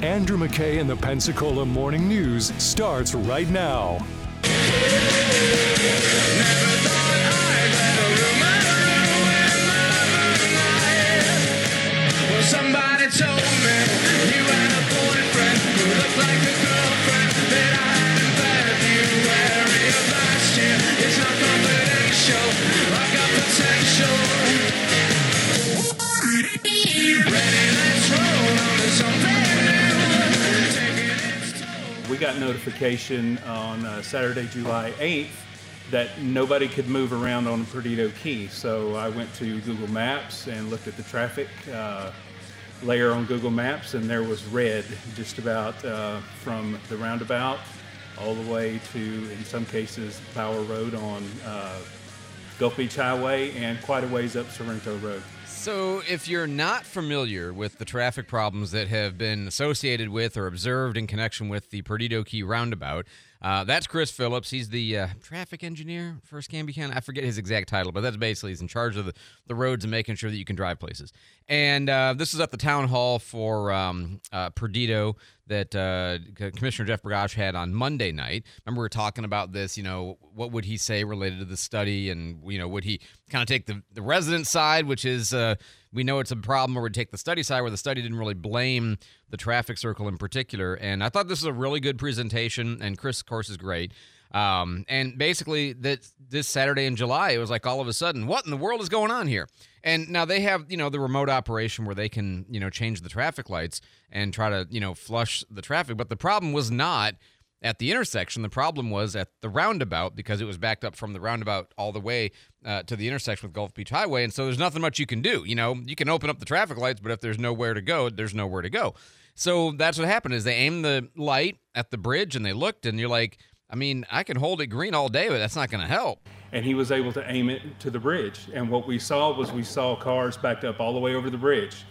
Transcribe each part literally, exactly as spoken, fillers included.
Andrew McKay and the Pensacola Morning News starts right now. Somebody told me you had a boyfriend who looked like a girlfriend that I had in February of last year. It's not confidential, I got potential. Ready, let's roll on to something new. Taking its toll. We got notification on uh, Saturday, July eighth, that nobody could move around on Perdido Key. So I went to Google Maps and looked at the traffic uh, layer on Google Maps, and there was red just about uh, from the roundabout all the way to, in some cases, Bower Road on uh, Gulf Beach Highway and quite a ways up Sorrento Road. So if you're not familiar with the traffic problems that have been associated with or observed in connection with the Perdido Key roundabout, uh, that's Chris Phillips. He's the uh, traffic engineer for Escambia County. I forget his exact title, but that's basically he's in charge of the, the roads and making sure that you can drive places. And uh, this is at the town hall for um, uh, Perdido that uh, Commissioner Jeff Bergosh had on Monday night. Remember we were talking about this, you know, what would he say related to the study, and, you know, would he kind of take the, the resident side, which is uh, we know it's a problem, or would take the study side where the study didn't really blame the traffic circle in particular. And I thought this was a really good presentation, and Chris, of course, is great. Um, and basically, that this Saturday in July, it was like all of a sudden, what in the world is going on here? And now they have, you know, the remote operation where they can, you know, change the traffic lights and try to, you know, flush the traffic. But the problem was not at the intersection. The problem was at the roundabout, because it was backed up from the roundabout all the way uh, to the intersection with Gulf Beach Highway. And so there's nothing much you can do. You know, you can open up the traffic lights, but if there's nowhere to go, there's nowhere to go. So that's what happened is they aimed the light at the bridge and they looked, and you're like, I mean, I can hold it green all day, but that's not going to help. And he was able to aim it to the bridge. And what we saw was we saw cars backed up all the way over the bridge.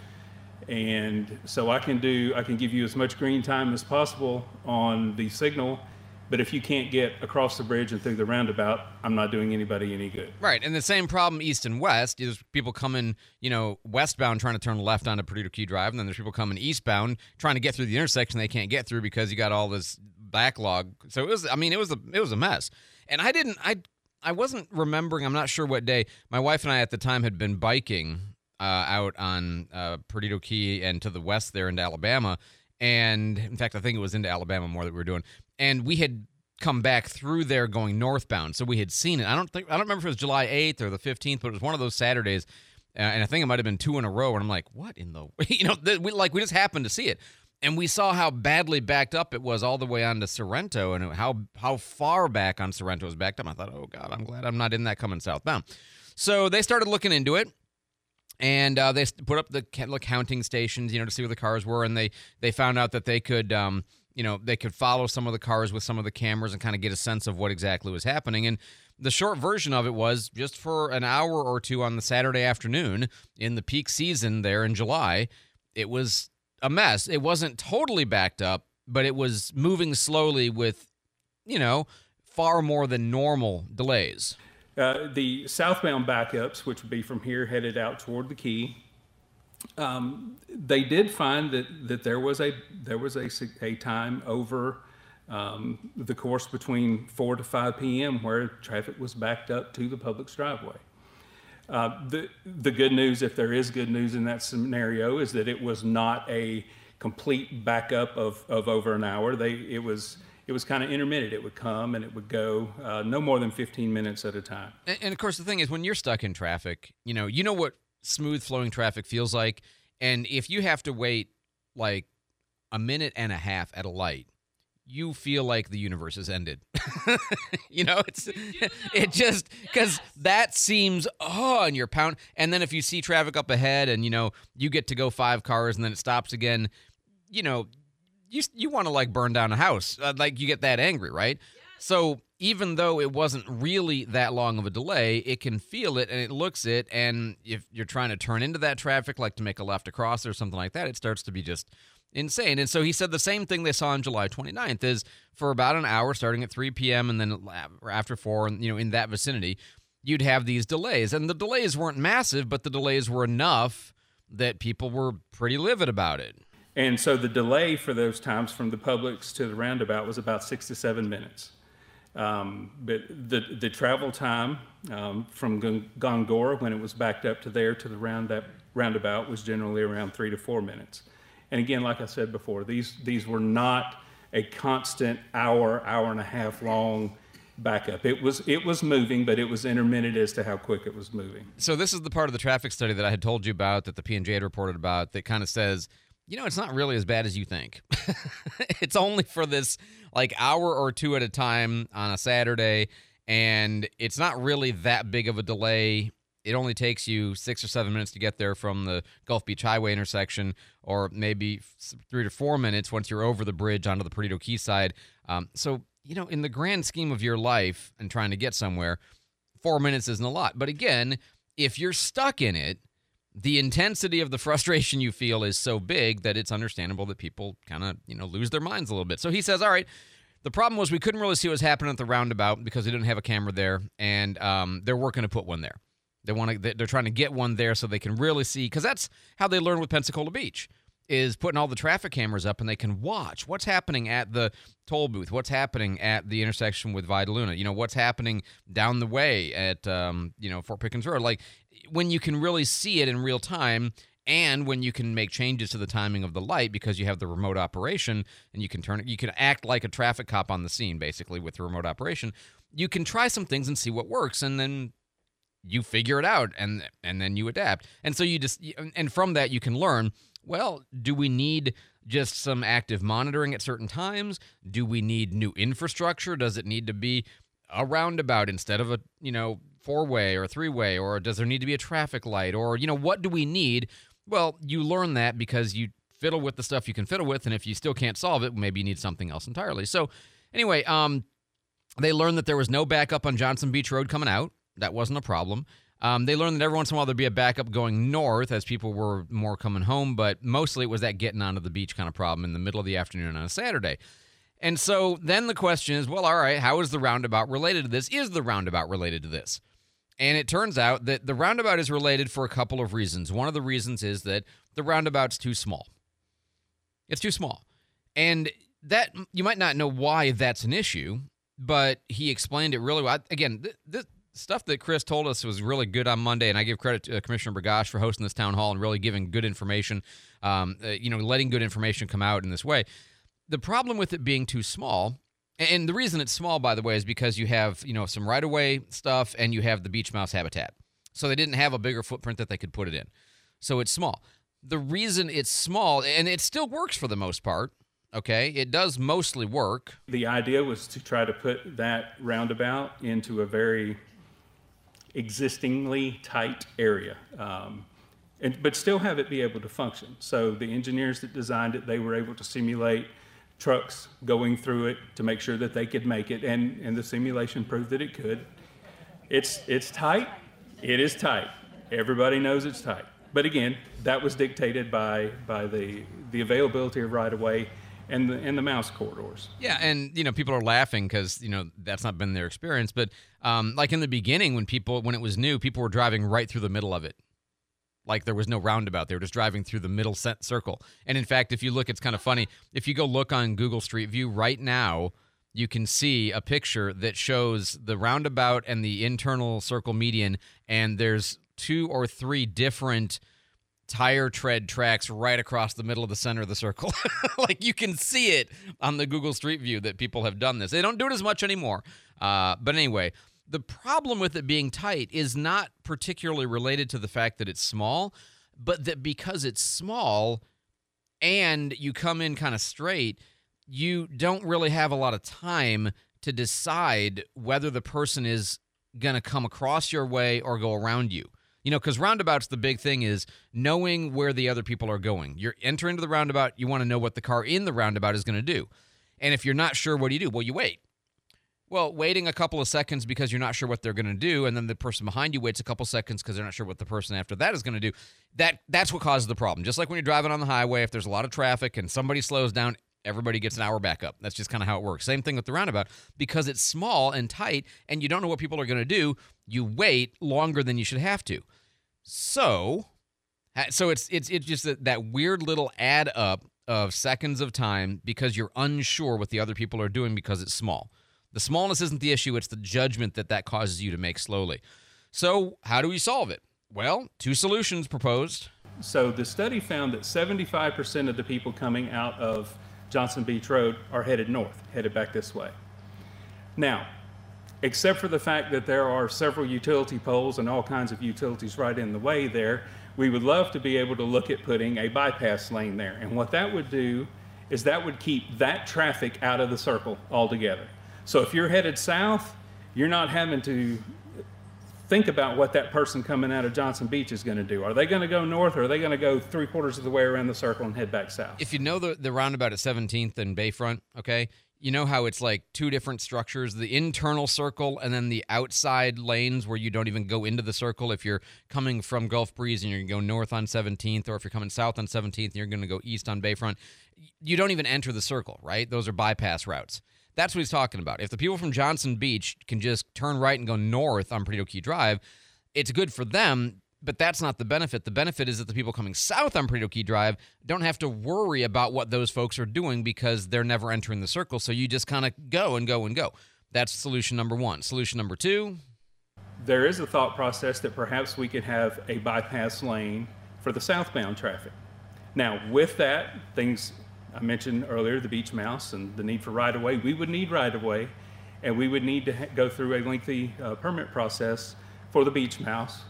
And so I can do, I can give you as much green time as possible on the signal, but if you can't get across the bridge and through the roundabout, I'm not doing anybody any good. Right, and the same problem east and west. There's people coming, you know, westbound trying to turn left onto Perdido Key Drive, and then there's people coming eastbound trying to get through the intersection they can't get through because you got all this backlog. So it was, I mean, it was a, it was a mess. And I didn't, I, I wasn't remembering, I'm not sure what day. My wife and I at the time had been biking uh, out on uh, Perdido Key and to the west there into Alabama. And in fact, I think it was into Alabama more that we were doing. And we had come back through there going northbound. So we had seen it. I don't think, I don't remember if it was July eighth or the fifteenth, but it was one of those Saturdays. Uh, and I think it might have been two in a row. And I'm like, what in the, you know, the, we, like we just happened to see it. And we saw how badly backed up it was all the way on to Sorrento, and how how far back on Sorrento was backed up. I thought, oh, God, I'm glad I'm not in that coming southbound. So they started looking into it, and uh, they put up the counting stations, you know, to see where the cars were, and they they found out that they could, um, you know, they could follow some of the cars with some of the cameras and kind of get a sense of what exactly was happening. And the short version of it was just for an hour or two on the Saturday afternoon in the peak season there in July, it was a mess. It wasn't totally backed up, but it was moving slowly with, you know, far more than normal delays. Uh, the southbound backups, which would be from here headed out toward the Key, um, they did find that, that there was a there was a, a time over um, the course between four to five p.m. where traffic was backed up to the public's driveway. Uh, the the good news, if there is good news in that scenario, is that it was not a complete backup of, of over an hour. They it was it was kind of intermittent. It would come and it would go, uh, no more than fifteen minutes at a time. And, and of course, the thing is, when you're stuck in traffic, you know you know what smooth flowing traffic feels like, and if you have to wait like a minute and a half at a light, you feel like the universe has ended. you know, it's it just because that seems, oh, and you're pound. And then if you see traffic up ahead and, you know, you get to go five cars and then it stops again, you know, you you want to like burn down a house. Uh, like you get that angry, right? So even though it wasn't really that long of a delay, it can feel it and it looks it. And if you're trying to turn into that traffic, like to make a left across or something like that, it starts to be just insane. And so he said the same thing they saw on July twenty-ninth is for about an hour, starting at three p.m. and then after four, and you know, in that vicinity, you'd have these delays. And the delays weren't massive, but the delays were enough that people were pretty livid about it. And so the delay for those times from the Publix to the roundabout was about six to seven minutes. Um, but the the travel time um, from Gon- Gongora, when it was backed up to there to the round roundabout, was generally around three to four minutes. And again, like I said before, these these were not a constant hour, hour and a half long backup. It was it was moving, but it was intermittent as to how quick it was moving. So this is the part of the traffic study that I had told you about, that the P and J had reported about, that kind of says, you know, it's not really as bad as you think. It's only for this like hour or two at a time on a Saturday, and it's not really that big of a delay. It only takes you six or seven minutes to get there from the Gulf Beach Highway intersection, or maybe three to four minutes once you're over the bridge onto the Perdido Key side. Um, so, you know, in the grand scheme of your life and trying to get somewhere, four minutes isn't a lot. But again, if you're stuck in it, the intensity of the frustration you feel is so big that it's understandable that people kind of, you know, lose their minds a little bit. So he says, all right, the problem was we couldn't really see what was happening at the roundabout because they didn't have a camera there, and um, they're working to put one there. They want to, they're trying to get one there so they can really see, because that's how they learn with Pensacola Beach, is putting all the traffic cameras up and they can watch what's happening at the toll booth, what's happening at the intersection with Vida Luna, you know, what's happening down the way at, um, you know, Fort Pickens Road. Like, when you can really see it in real time, and when you can make changes to the timing of the light because you have the remote operation and you can turn it, you can act like a traffic cop on the scene, basically, with the remote operation. You can try some things and see what works, and then you figure it out, and and then you adapt. And so you just, and from that you can learn, well, do we need just some active monitoring at certain times? Do we need new infrastructure? Does it need to be a roundabout instead of a, you know, four-way or three-way? Or does there need to be a traffic light? Or, you know, what do we need? Well, you learn that because you fiddle with the stuff you can fiddle with, and if you still can't solve it, maybe you need something else entirely. So anyway, um, they learned that there was no backup on Johnson Beach Road coming out. That wasn't a problem. Um, they learned that every once in a while there'd be a backup going north as people were more coming home, but mostly it was that getting onto the beach kind of problem in the middle of the afternoon on a Saturday. And so then the question is, well, all right, how is the roundabout related to this? Is the roundabout related to this? And it turns out that the roundabout is related for a couple of reasons. One of the reasons is that the roundabout's too small. It's too small. And that, you might not know why that's an issue, but he explained it really well. Again, th- this stuff that Chris told us was really good on Monday, and I give credit to uh, Commissioner Bergosh for hosting this town hall and really giving good information, um, uh, you know, letting good information come out in this way. The problem with it being too small, and the reason it's small, by the way, is because you have, you know, some right-of-way stuff and you have the beach mouse habitat. So they didn't have a bigger footprint that they could put it in. So it's small. The reason it's small, and it still works for the most part, okay? It does mostly work. The idea was to try to put that roundabout into a very existingly tight area, um, and, but still have it be able to function. So the engineers that designed it, they were able to simulate trucks going through it to make sure that they could make it, and, and the simulation proved that it could. It's it's tight. It is tight. Everybody knows it's tight. But again, that was dictated by by the the availability of right-of-way and the and the mouse corridors. Yeah, and you know, people are laughing because you know that's not been their experience. But um, like in the beginning, when people when it was new, people were driving right through the middle of it. Like there was no roundabout. They were just driving through the middle set circle. And in fact, if you look, it's kind of funny. If you go look on Google Street View right now, you can see a picture that shows the roundabout and the internal circle median, and there's two or three different tire tread tracks right across the middle of the center of the circle. Like you can see it on the Google Street View that people have done this. They don't do it as much anymore. Uh, but anyway, the problem with it being tight is not particularly related to the fact that it's small, but that because it's small and you come in kind of straight, you don't really have a lot of time to decide whether the person is going to come across your way or go around you. You know, because roundabouts, the big thing is knowing where the other people are going. You're entering into the roundabout, you want to know what the car in the roundabout is going to do. And if you're not sure, what do you do? Well, you wait. Well, waiting a couple of seconds because you're not sure what they're going to do, and then the person behind you waits a couple seconds because they're not sure what the person after that is going to do, that that's what causes the problem. Just like when you're driving on the highway, if there's a lot of traffic and somebody slows down, everybody gets an hour backup. That's just kind of how it works. Same thing with the roundabout. Because it's small and tight and you don't know what people are going to do, you wait longer than you should have to. So, so it's it's it's just that, that weird little add up of seconds of time because you're unsure what the other people are doing because it's small. The smallness isn't the issue. It's the judgment that that causes you to make slowly. So how do we solve it? Well, two solutions proposed. So the study found that seventy-five percent of the people coming out of Johnson Beach Road are headed north, headed back this way. Now, except for the fact that there are several utility poles and all kinds of utilities right in the way there, we would love to be able to look at putting a bypass lane there. And what that would do is that would keep that traffic out of the circle altogether. So if you're headed south, you're not having to think about what that person coming out of Johnson Beach is going to do. Are they going to go north, or are they going to go three quarters of the way around the circle and head back south? If you know the, the roundabout at seventeenth and Bayfront, okay, you know how it's like two different structures, the internal circle and then the outside lanes where you don't even go into the circle. If you're coming from Gulf Breeze and you're going to go north on seventeenth, or if you're coming south on seventeenth and you're going to go east on Bayfront, you don't even enter the circle, right? Those are bypass routes. That's what he's talking about. If the people from Johnson Beach can just turn right and go north on Perdido Key Drive, it's good for them, but that's not the benefit. The benefit is that the people coming south on Perdido Key Drive don't have to worry about what those folks are doing because they're never entering the circle, so you just kind of go and go and go. That's solution number one. Solution number two? There is a thought process that perhaps we could have a bypass lane for the southbound traffic. Now, with that, things I mentioned earlier, the beach mouse and the need for right-of-way. We would need right-of-way, and we would need to ha- go through a lengthy uh, permit process for the beach mouse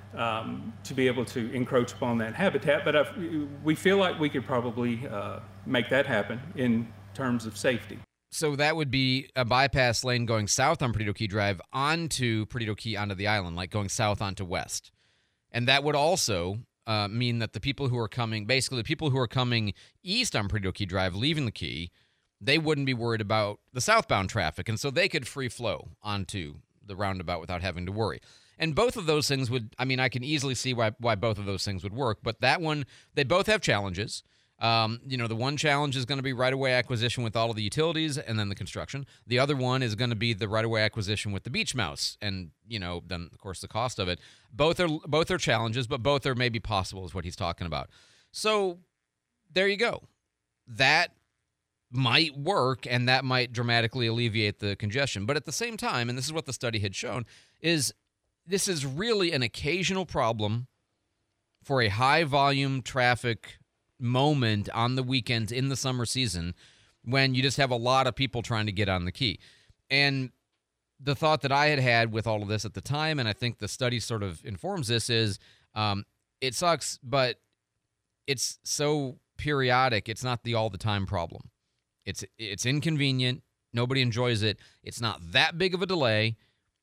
um, to be able to encroach upon that habitat. But I've, we feel like we could probably uh, make that happen in terms of safety. So that would be a bypass lane going south on Perdido Key Drive onto Perdido Key onto the island, like going south onto west. And that would also Uh, mean that the people who are coming, basically the people who are coming east on Perdido Key Drive, leaving the Key, they wouldn't be worried about the southbound traffic, and so they could free flow onto the roundabout without having to worry. And both of those things would, I mean, I can easily see why why both of those things would work, but that one, they both have challenges. Um, you know, the one challenge is going to be right-of-way acquisition with all of the utilities and then the construction. The other one is going to be the right-of-way acquisition with the beach mouse and, you know, then, of course, the cost of it. Both are both are challenges, but both are maybe possible is what he's talking about. So there you go. That might work, and that might dramatically alleviate the congestion. But at the same time, and this is what the study had shown, is this is really an occasional problem for a high-volume traffic moment on the weekends in the summer season when you just have a lot of people trying to get on the Key. And the thought that I had had with all of this at the time, and I think the study sort of informs this, is um, it sucks, but it's so periodic. It's not the all-the-time problem. It's it's inconvenient. Nobody enjoys it. It's not that big of a delay,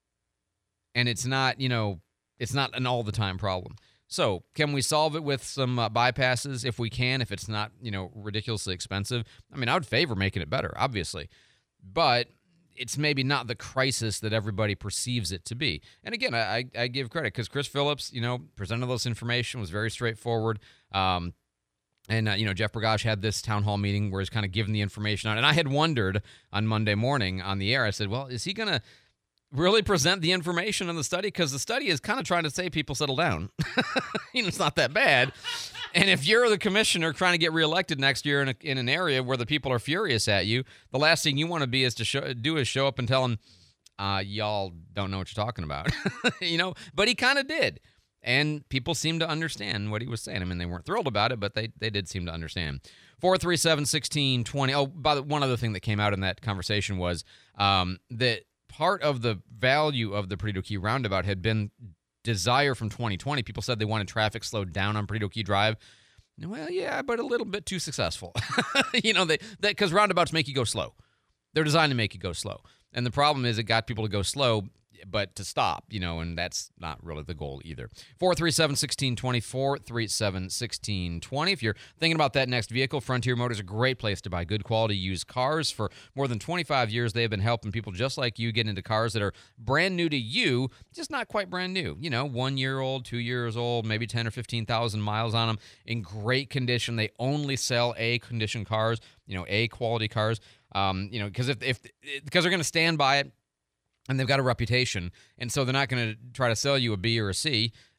and it's not, you know, it's not an all-the-time problem. So can we solve it with some uh, bypasses if we can, if it's not, you know, ridiculously expensive? I mean, I would favor making it better, obviously. But it's maybe not the crisis that everybody perceives it to be. And again, I, I give credit because Chris Phillips, you know, presented this information, was very straightforward. Um, and, uh, you know, Jeff Bergosh had this town hall meeting where he's kind of given the information out. And I had wondered on Monday morning on the air, I said, well, is he going to really present the information in the study? Because the study is kind of trying to say people settle down. You know, it's not that bad. And if you're the commissioner trying to get reelected next year in, a, in an area where the people are furious at you, the last thing you want to be is to show, do is show up and tell them, uh, y'all don't know what you're talking about. You know, but he kind of did. And people seemed to understand what he was saying. I mean, they weren't thrilled about it, but they, they did seem to understand. four three seven, one six two zero. Oh, by the one other thing that came out in that conversation was um, that part of the value of the Perdido Key roundabout had been desire from twenty twenty. People said they wanted traffic slowed down on Perdido Key Drive. Well, yeah, but a little bit too successful. You know, they because roundabouts make you go slow. They're designed to make you go slow. And the problem is it got people to go slow, but to stop, you know, and that's not really the goal either. four three seven, one six two zero, four three seven, one six two zero. If you're thinking about that next vehicle, Frontier Motors is a great place to buy good quality used cars. For more than twenty-five years, they have been helping people just like you get into cars that are brand new to you, just not quite brand new. You know, one year old, two years old, maybe ten or fifteen thousand miles on them, in great condition. They only sell A-condition cars, you know, A-quality cars, um, you know, because if, if because they're going to stand by it, and they've got a reputation, and so they're not going to try to sell you a B or a C.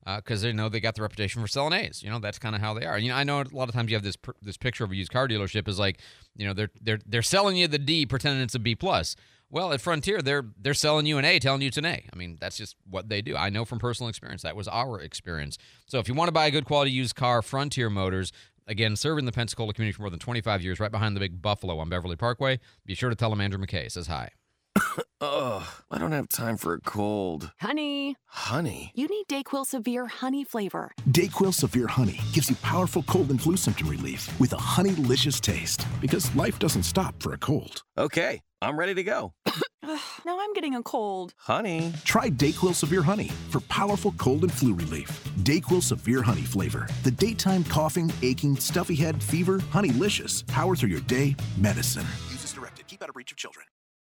because they know they got the reputation for selling A's. You know, that's kind of how they are. You know, I know a lot of times you have this this picture of a used car dealership is like, you know, they're they're they're selling you the D, pretending it's a B plus. Well, at Frontier, they're they're selling you an A, telling you it's an A. I mean, that's just what they do. I know from personal experience. That was our experience. So if you want to buy a good quality used car, Frontier Motors, again, serving the Pensacola community for more than twenty-five years, right behind the big Buffalo on Beverly Parkway. Be sure to tell them Andrew McKay says hi. Ugh, I don't have time for a cold. Honey. Honey? You need DayQuil Severe Honey flavor. DayQuil Severe Honey gives you powerful cold and flu symptom relief with a honey-licious taste. Because life doesn't stop for a cold. Okay, I'm ready to go. Now I'm getting a cold. Honey. Try DayQuil Severe Honey for powerful cold and flu relief. DayQuil Severe Honey flavor. The daytime coughing, aching, stuffy head, fever, honey-licious. Power through your day, medicine. Use as directed. Keep out of reach of children.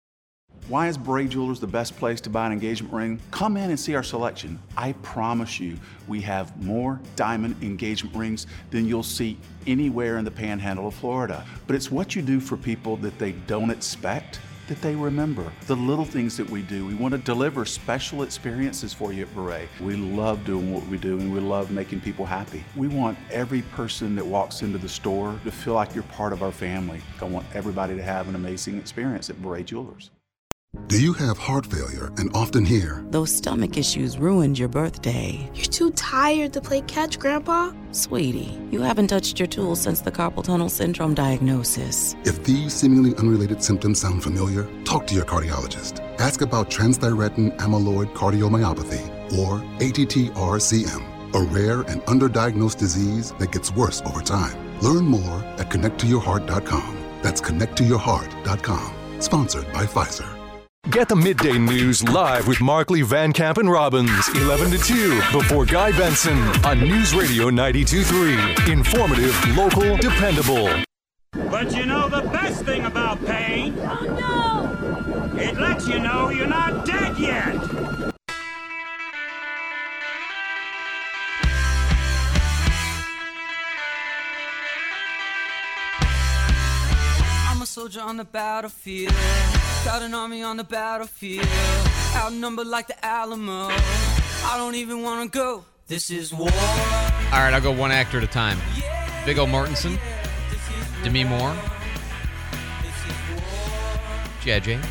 Why is Bray Jewelers the best place to buy an engagement ring? Come in and see our selection. I promise you, we have more diamond engagement rings than you'll see anywhere in the panhandle of Florida. But it's what you do for people that they don't expect that they remember. The little things that we do. We want to deliver special experiences for you at Beret. We love doing what we do, and we love making people happy. We want every person that walks into the store to feel like you're part of our family. I want everybody to have an amazing experience at Beret Jewelers. Do you have heart failure and often hear, "Those stomach issues ruined your birthday"? "You're too tired to play catch, Grandpa." Sweetie, you haven't touched your tools since the carpal tunnel syndrome diagnosis. If these seemingly unrelated symptoms sound familiar, talk to your cardiologist. Ask about transthyretin amyloid cardiomyopathy, or A T T R C M, a rare and underdiagnosed disease that gets worse over time. Learn more at connect to your heart dot com. That's connect to your heart dot com. Sponsored by Pfizer. Get the midday news live with Markley, Van Camp, and Robbins, eleven to two, before Guy Benson on News Radio ninety-two point three. Informative, local, dependable. But you know the best thing about pain? Oh, no! It lets you know you're not dead yet! I'm a soldier on the battlefield. Got an army on the battlefield, outnumbered like the Alamo. I don't even want to go. This is war. All right, I'll go one actor at a time. Viggo Mortensen, Demi Moore, G I. Jane.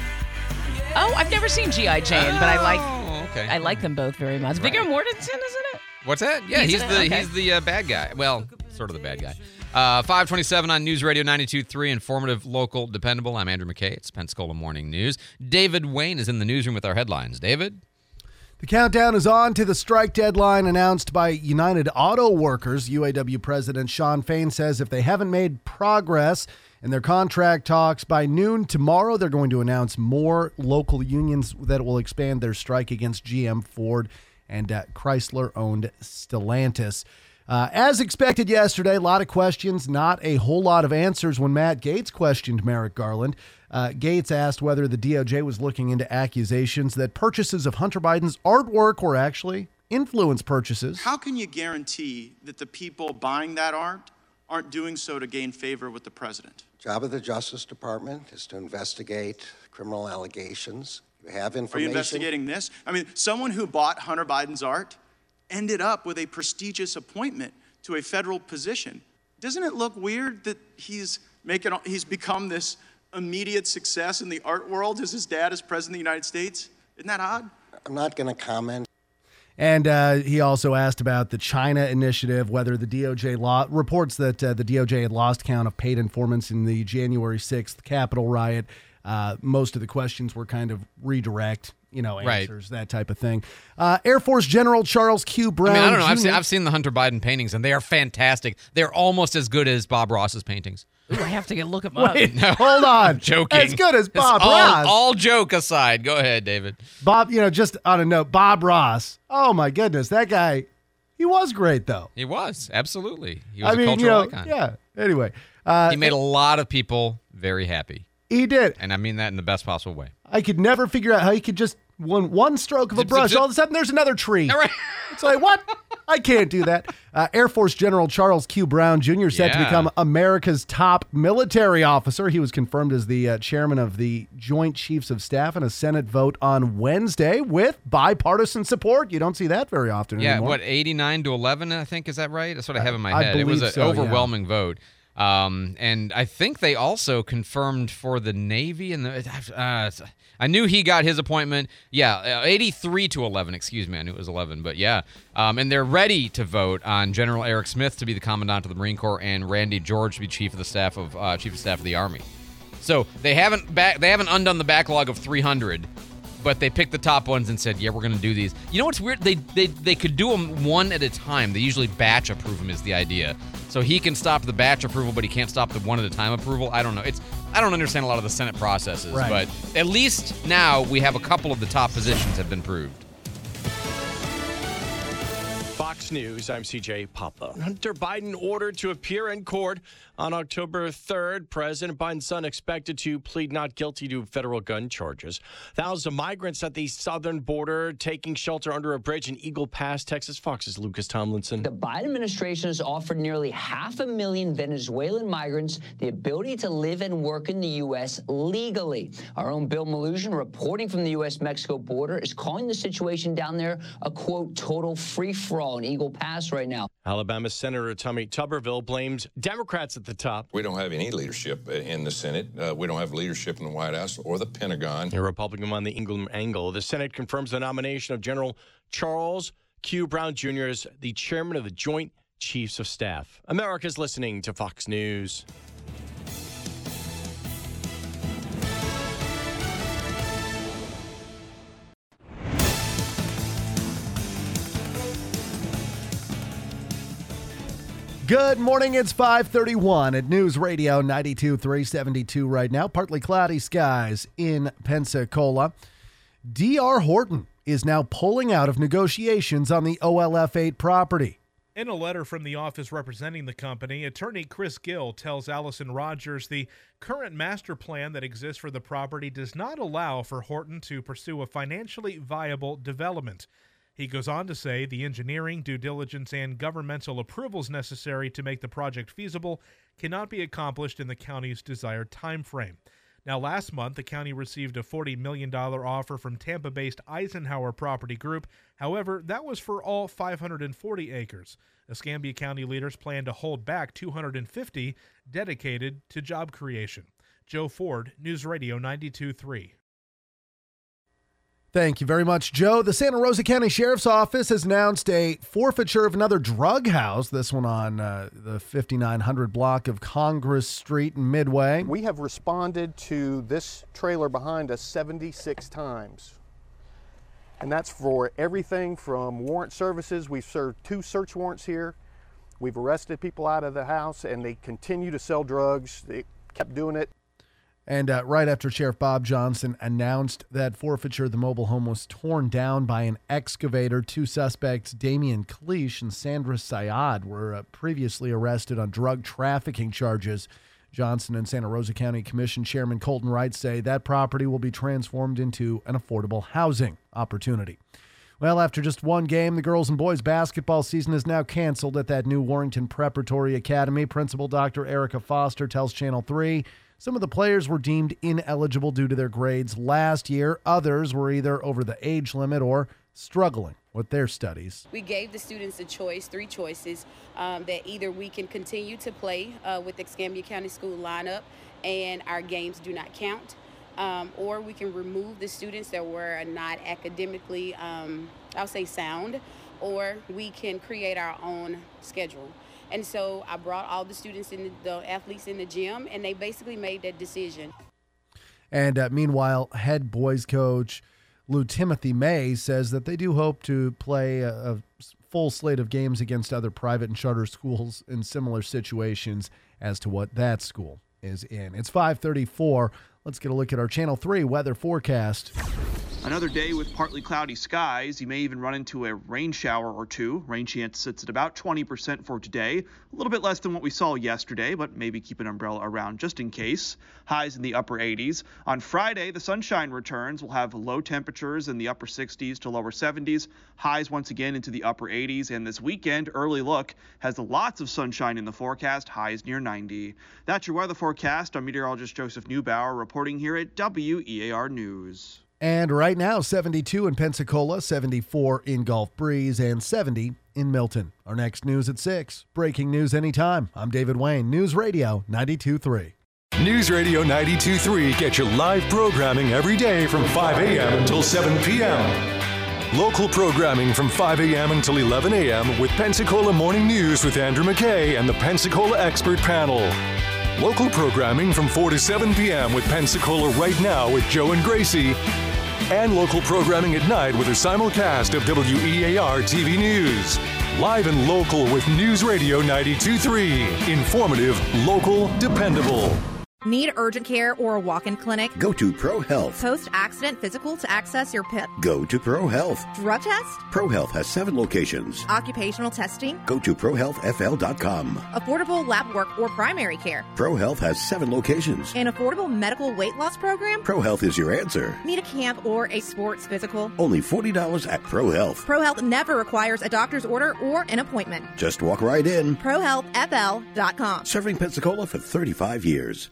Oh, I've never seen G I. Jane, oh, but I like. Okay. I like them both very much. Viggo Mortensen, isn't it? What's that? Yeah, he's, he's the okay. he's the uh, bad guy. Well, sort of the bad guy. Uh, five twenty-seven on News Radio ninety-two point three, informative, local, dependable. I'm Andrew McKay. It's Pensacola Morning News. David Wayne is in the newsroom with our headlines. David? The countdown is on to the strike deadline announced by United Auto Workers. U A W President Shawn Fain says if they haven't made progress in their contract talks by noon tomorrow, they're going to announce more local unions that will expand their strike against G M, Ford, and uh, Chrysler-owned Stellantis. Uh, as expected yesterday, a lot of questions, not a whole lot of answers when Matt Gaetz questioned Merrick Garland. Uh, Gaetz asked whether the D O J was looking into accusations that purchases of Hunter Biden's artwork were actually influence purchases. How can you guarantee that the people buying that art aren't doing so to gain favor with the president? Job of the Justice Department is to investigate criminal allegations. You have information. Are you investigating this? I mean, someone who bought Hunter Biden's art ended up with a prestigious appointment to a federal position. Doesn't it look weird that he's making he's become this immediate success in the art world as his dad is president of the United States? Isn't that odd? I'm not going to comment. And uh, he also asked about the China initiative, whether the D O J law reports that uh, the D O J had lost count of paid informants in the January sixth Capitol riot. Uh, most of the questions were kind of redirect, you know, answers, right. That type of thing. Uh, Air Force General Charles Q. Brown. I mean, I don't know. I've Junior seen, I've seen the Hunter Biden paintings, and they are fantastic. They're almost as good as Bob Ross's paintings. Ooh, I have to get look them up. Wait, no. Hold on. I'm joking. As good as Bob all, Ross. All joke aside. Go ahead, David. Bob, you know, just on a note, Bob Ross. Oh, my goodness. That guy, he was great, though. He was. Absolutely. He was I a mean, cultural you know, icon. Yeah. Anyway. Uh, he made a lot of people very happy. He did. And I mean that in the best possible way. I could never figure out how he could just, one one stroke of a brush, all of a sudden there's another tree. Right. It's like, what? I can't do that. Uh, Air Force General Charles Q. Brown Junior set to Yeah. become America's top military officer. He was confirmed as the uh, chairman of the Joint Chiefs of Staff in a Senate vote on Wednesday with bipartisan support. You don't see that very often Yeah, anymore. what, eighty-nine to eleven, I think, is that right? That's what I have in my I head. It was believe an so, yeah. overwhelming vote. Um, and I think they also confirmed for the Navy and the. Uh, I knew he got his appointment. Yeah, uh, eighty-three to eleven. Excuse me, I knew it was eleven, but yeah. Um, and they're ready to vote on General Eric Smith to be the commandant of the Marine Corps and Randy George to be chief of the staff of uh, chief of staff of the Army. So they haven't back, they haven't undone the backlog of three hundred. But they picked the top ones and said, yeah, we're going to do these. You know what's weird? They, they they could do them one at a time. They usually batch approve them is the idea. So he can stop the batch approval, but he can't stop the one at a time approval. I don't know. It's I don't understand a lot of the Senate processes. Right. But at least now we have a couple of the top positions have been proved. Fox News, I'm C J Papa. Hunter Biden ordered to appear in court on October third. President Biden's son expected to plead not guilty to federal gun charges. Thousands of migrants at the southern border taking shelter under a bridge in Eagle Pass, Texas. Fox's Lucas Tomlinson. The Biden administration has offered nearly half a million Venezuelan migrants the ability to live and work in the U S legally. Our own Bill Maluzhin, reporting from the U S Mexico border, is calling the situation down there a, quote, total free-for-all in Eagle Pass right now. Alabama Senator Tommy Tuberville blames Democrats at the top. We don't have any leadership in the Senate. Uh, we don't have leadership in the White House or the Pentagon. A Republican on the England angle. The Senate confirms the nomination of General Charles Q. Brown Junior as the chairman of the Joint Chiefs of Staff. America's listening to Fox News. Good morning. It's five thirty-one at News Radio ninety-two three seventy-two right now. Partly cloudy skies in Pensacola. D R. Horton is now pulling out of negotiations on the O L F eight property. In a letter from the office representing the company, attorney Chris Gill tells Allison Rogers the current master plan that exists for the property does not allow for Horton to pursue a financially viable development. He goes on to say the engineering, due diligence, and governmental approvals necessary to make the project feasible cannot be accomplished in the county's desired time frame. Now, last month, the county received a forty million dollars offer from Tampa-based Eisenhower Property Group. However, that was for all five hundred forty acres. Escambia County leaders plan to hold back two hundred fifty dedicated to job creation. Joe Ford, News Radio ninety-two three. Thank you very much, Joe. The Santa Rosa County Sheriff's Office has announced a forfeiture of another drug house, this one on uh, the fifty-nine hundred block of Congress Street in Midway. We have responded to this trailer behind us seventy-six times. And that's for everything from warrant services. We've served two search warrants here. We've arrested people out of the house, and they continue to sell drugs. They kept doing it. And uh, right after Sheriff Bob Johnson announced that forfeiture, the mobile home was torn down by an excavator. Two suspects, Damian Cleash and Sandra Syed, were uh, previously arrested on drug trafficking charges. Johnson and Santa Rosa County Commission Chairman Colton Wright say that property will be transformed into an affordable housing opportunity. Well, after just one game, the girls and boys basketball season is now canceled at that new Warrington Preparatory Academy. Principal Doctor Erica Foster tells Channel three some of the players were deemed ineligible due to their grades last year. Others were either over the age limit or struggling with their studies. We gave the students a choice, three choices, um, that either we can continue to play uh, with the Escambia County School lineup and our games do not count, um, or we can remove the students that were not academically, um, I'll say sound, or we can create our own schedule. And so I brought all the students and the athletes in the gym, and they basically made that decision. And uh, meanwhile, head boys coach Lou Timothy May says that they do hope to play a, a full slate of games against other private and charter schools in similar situations as to what that school is in. It's five thirty-four. Let's get a look at our Channel three weather forecast. Another day with partly cloudy skies. You may even run into a rain shower or two. Rain chance sits at about twenty percent for today. A little bit less than what we saw yesterday, but maybe keep an umbrella around just in case. Highs in the upper eighties. On Friday, the sunshine returns. We'll have low temperatures in the upper sixties to lower seventies. Highs once again into the upper eighties. And this weekend, early look has lots of sunshine in the forecast. Highs near ninety. That's your weather forecast. I'm meteorologist Joseph Neubauer reporting here at W E A R News. And right now, seventy-two in Pensacola, seventy-four in Gulf Breeze, and seventy in Milton. Our next news at six. Breaking news anytime. I'm David Wayne, News Radio ninety-two point three. News Radio ninety-two point three gets your live programming every day from five a.m. until seven p.m. Local programming from five a.m. until eleven a.m. with Pensacola Morning News with Andrew McKay and the Pensacola Expert Panel. Local programming from four to seven p.m. with Pensacola Right Now with Joe and Gracie. And local programming at night with a simulcast of W E A R T V News. Live and local with News Radio ninety-two point three. Informative, local, dependable. Need urgent care or a walk-in clinic? Go to ProHealth. Post-accident physical to access your P I P? Go to ProHealth. Drug test? ProHealth has seven locations. Occupational testing? Go to pro health f l dot com. Affordable lab work or primary care? ProHealth has seven locations. An affordable medical weight loss program? ProHealth is your answer. Need a camp or a sports physical? Only forty dollars at ProHealth. ProHealth never requires a doctor's order or an appointment. Just walk right in. pro health f l dot com. Serving Pensacola for thirty-five years.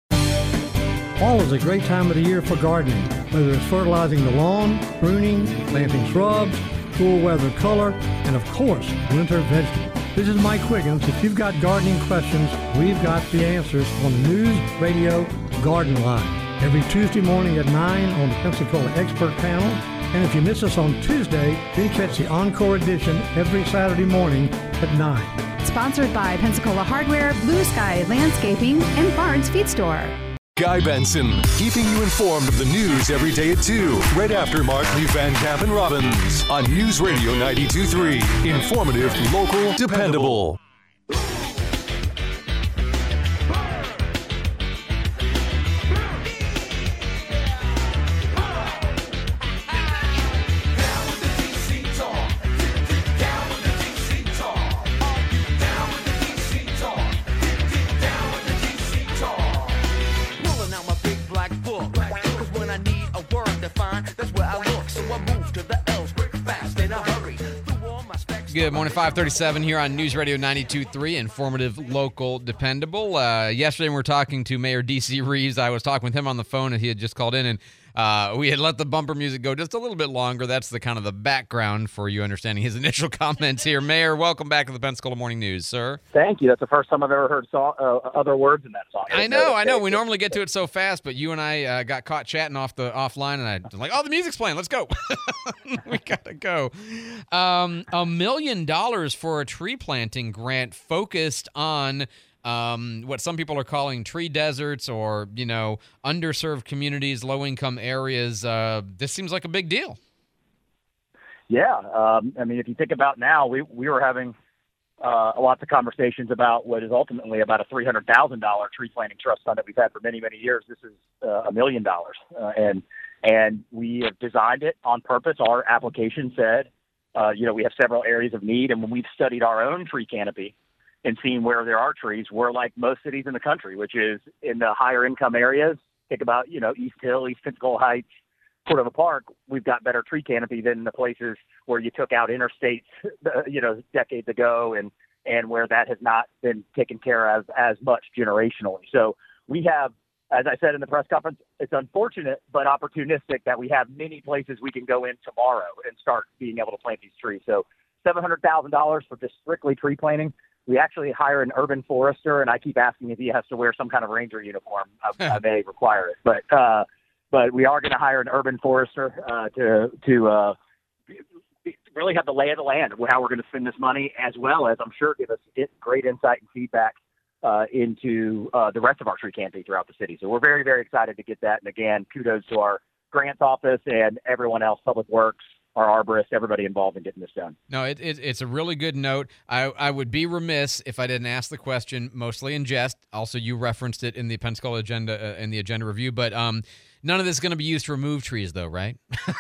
Fall is a great time of the year for gardening, whether it's fertilizing the lawn, pruning, planting shrubs, cool weather color, and of course, winter vegetables. This is Mike Quiggins. If you've got gardening questions, we've got the answers on the News Radio Garden Line. Every Tuesday morning at nine on the Pensacola Expert Panel. And if you miss us on Tuesday, then catch the Encore edition every Saturday morning at nine. Sponsored by Pensacola Hardware, Blue Sky Landscaping, and Barnes Feed Store. Guy Benson, keeping you informed of the news every day at two, right after Markley, Van Camp, and Robbins on News Radio ninety-two point three. Informative, local, dependable. Good morning, five thirty-seven here on News Radio ninety-two point three, informative, local, dependable. Uh, yesterday we were talking to Mayor D C Reeves. I was talking with him on the phone, and he had just called in, and uh, we had let the bumper music go just a little bit longer. That's the kind of the background for you understanding his initial comments here. Mayor, welcome back to the Pensacola Morning News, sir. Thank you. That's the first time I've ever heard so- uh, other words in that song. I know, I know. We normally get to it so fast, but you and I uh, got caught chatting off the offline, and I was like, oh, the music's playing. Let's go. We got to go. Um, a million dollars for a tree planting grant focused on um, what some people are calling tree deserts or, you know, underserved communities, low-income areas. Uh, this seems like a big deal. Yeah. Um, I mean, if you think about now, we, we were having uh, lots of conversations about what is ultimately about a three hundred thousand dollars tree planting trust fund that we've had for many, many years. This is uh, a million dollars. Uh, and and we have designed it on purpose. Our application said, uh, you know, we have several areas of need. And when we've studied our own tree canopy and seen where there are trees, we're like most cities in the country, which is in the higher income areas. Think about, you know, East Hill, East Pensacola Heights, Cordova Park. We've got better tree canopy than the places where you took out interstates, you know, decades ago, and, and where that has not been taken care of as much generationally. So we have, as I said in the press conference, it's unfortunate but opportunistic that we have many places we can go in tomorrow and start being able to plant these trees. So seven hundred thousand dollars for just strictly tree planting. We actually hire an urban forester, and I keep asking if he has to wear some kind of ranger uniform. I, I may require it, but uh, but we are going to hire an urban forester uh, to to uh, really have the lay of the land of how we're going to spend this money, as well as I'm sure give us great insight and feedback uh, into uh, the rest of our tree canopy throughout the city. So we're very, very excited to get that. And again, kudos to our grants office and everyone else, Public Works, our arborists, everybody involved in getting this done. No, it, it, it's a really good note. I, I would be remiss if I didn't ask the question, mostly in jest. Also, you referenced it in the Pensacola agenda, uh, in the agenda review. But um, None of this is going to be used to remove trees, though, right?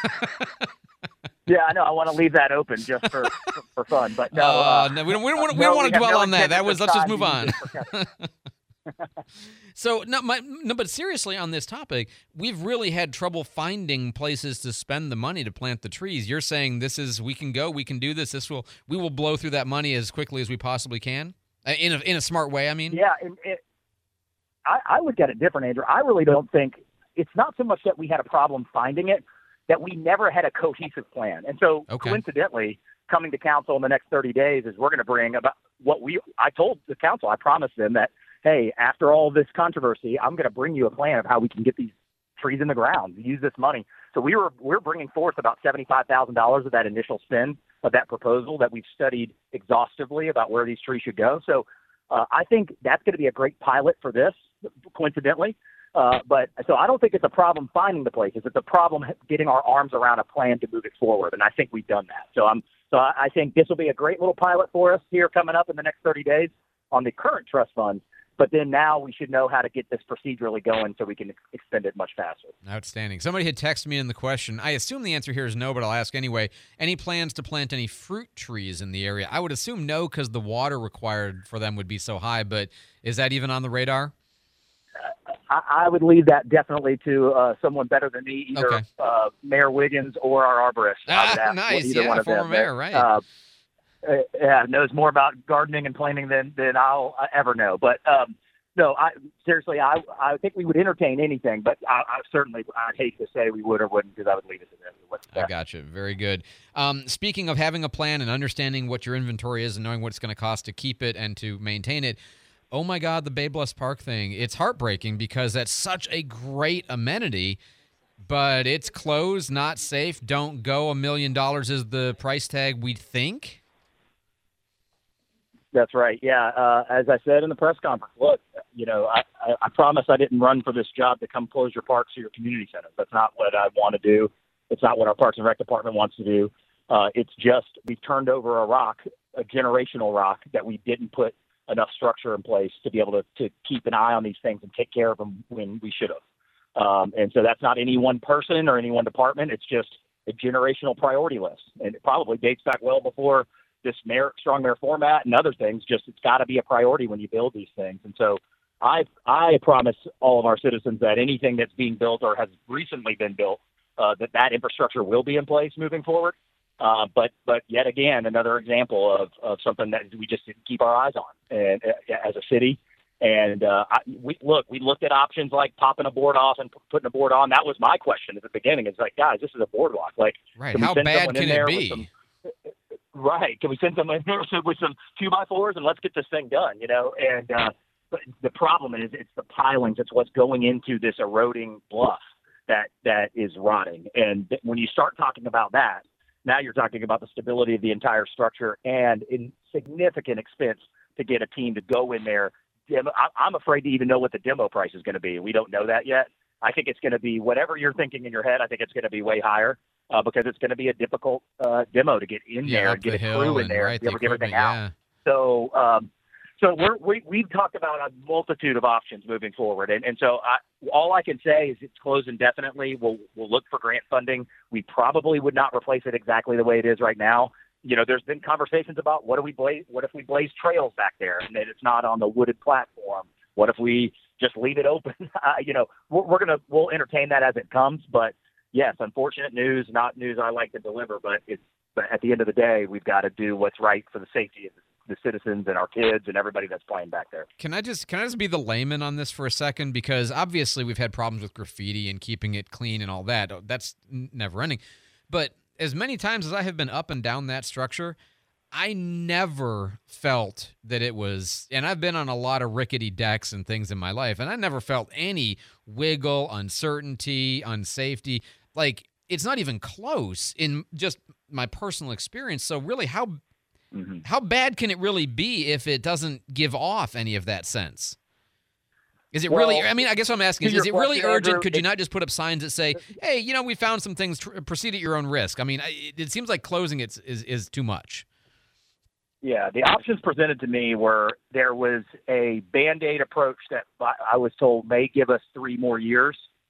Yeah, I know. I want to leave that open just for for, for fun, but no, uh, uh, no, we don't. We don't, want, we no, don't want to have dwell no on that. That intention was. of Let's just time move to on. use it for cover. So no, my, no, but seriously, on this topic, we've really had trouble finding places to spend the money to plant the trees. You're saying this is we can go, we can do this. This will we will blow through that money as quickly as we possibly can, uh, in a in a smart way. I mean, Yeah, and it, I, I look at it different, Andrew. I really don't think it's not so much that we had a problem finding it, that we never had a cohesive plan. And so, Okay. coincidentally, coming to council in the next thirty days is we're going to bring about what we. I told the council, I promised them that, hey, after all this controversy, I'm going to bring you a plan of how we can get these trees in the ground, use this money. So we were we're bringing forth about seventy-five thousand dollars of that initial spend of that proposal that we've studied exhaustively about where these trees should go. So uh, I think that's going to be a great pilot for this, coincidentally. Uh, but so I don't think it's a problem finding the places. It's a problem getting our arms around a plan to move it forward, and I think we've done that. So I'm so I I think this will be a great little pilot for us here coming up in the next thirty days on the current trust fund. But then now we should know how to get this procedurally going so we can extend it much faster. outstanding. Somebody had texted me in the question. I assume the answer here is no, but I'll ask anyway. Any plans to plant any fruit trees in the area? I would assume no, because the water required for them would be so high. But is that even on the radar? I, I would leave that definitely to uh, someone better than me, either Okay. uh, Mayor Wiggins or our arborist. I would Ah, ask nice. either Yeah, one of former them. mayor, right. Uh, uh, yeah, knows more about gardening and planting than than I'll uh, ever know. But um, no, I seriously, I I think we would entertain anything, but I, I certainly I'd hate to say we would or wouldn't because I would leave it to them. What's I got you. Very good. Um, speaking of having a plan and understanding what your inventory is and knowing what it's going to cost to keep it and to maintain it, oh my God, the Bay Bluffs Park thing. It's heartbreaking because that's such a great amenity, but it's closed, not safe. Don't go. A million dollars is the price tag we think. That's right. Yeah. Uh, as I said in the press conference, look, you know, I, I, I promise I didn't run for this job to come close your parks or your community centers. That's not what I want to do. It's not what our Parks and Rec department wants to do. Uh, it's just we've turned over a rock, a generational rock that we didn't put enough structure in place to be able to, to keep an eye on these things and take care of them when we should have. Um, and so that's not any one person or any one department. It's just a generational priority list. And it probably dates back well before this mayor, strong mayor format and other things. Just it's got to be a priority when you build these things. And so I I promise all of our citizens that anything that's being built or has recently been built, uh, that that infrastructure will be in place moving forward. Uh, but but yet again, another example of, of something that we just didn't keep our eyes on and uh, as a city. And uh, I, we look, we looked at options like popping a board off and p- putting a board on. That was my question at the beginning. It's like, guys, this is a boardwalk. Like, Right. can we How send bad someone in can there it with be? some- Right. Can we send someone in there with some two by fours and let's get this thing done, you know? And uh, but the problem is it's the pilings. It's what's going into this eroding bluff that that is rotting. And th- when you start talking about that, now you're talking about the stability of the entire structure and in significant expense to get a team to go in there. Demo, I, I'm afraid to even know what the demo price is going to be. We don't know that yet. I think it's going to be whatever you're thinking in your head. I think it's going to be way higher. Uh, because it's going to be a difficult uh, demo to get in Yeah, there up and get the a hill crew in and, there right, and be able the to get everything equipment, out. So, um, so we're, we we've talked about a multitude of options moving forward, and and so I, all I can say is it's closed indefinitely. We'll we'll look for grant funding. We probably would not replace it exactly the way it is right now. You know, there's been conversations about what do we blaze? What if we blaze trails back there and that it's not on the wooded platform? What if we just leave it open? uh, you know, we're, we're gonna we'll entertain that as it comes, but. Yes, unfortunate news, not news I like to deliver, but it's but at the end of the day, we've got to do what's right for the safety of the citizens and our kids and everybody that's playing back there. Can I just can I just be the layman on this for a second? Because obviously we've had problems with graffiti and keeping it clean and all that. That's never ending. But as many times as I have been up and down that structure, I never felt that it was, and I've been on a lot of rickety decks and things in my life, and I never felt any wiggle, uncertainty, unsafety. Like, it's not even close in just my personal experience. So really, how mm-hmm. how bad can it really be if it doesn't give off any of that sense? Is it Well, really, I mean, I guess what I'm asking is, to is it your really question, urgent? Andrew, Could you it- not just put up signs that say, hey, you know, we found some things, tr- proceed at your own risk? I mean, I- it, it seems like closing it is, is too much. Yeah, the options presented to me were there was a Band-Aid approach that I was told may give us three more years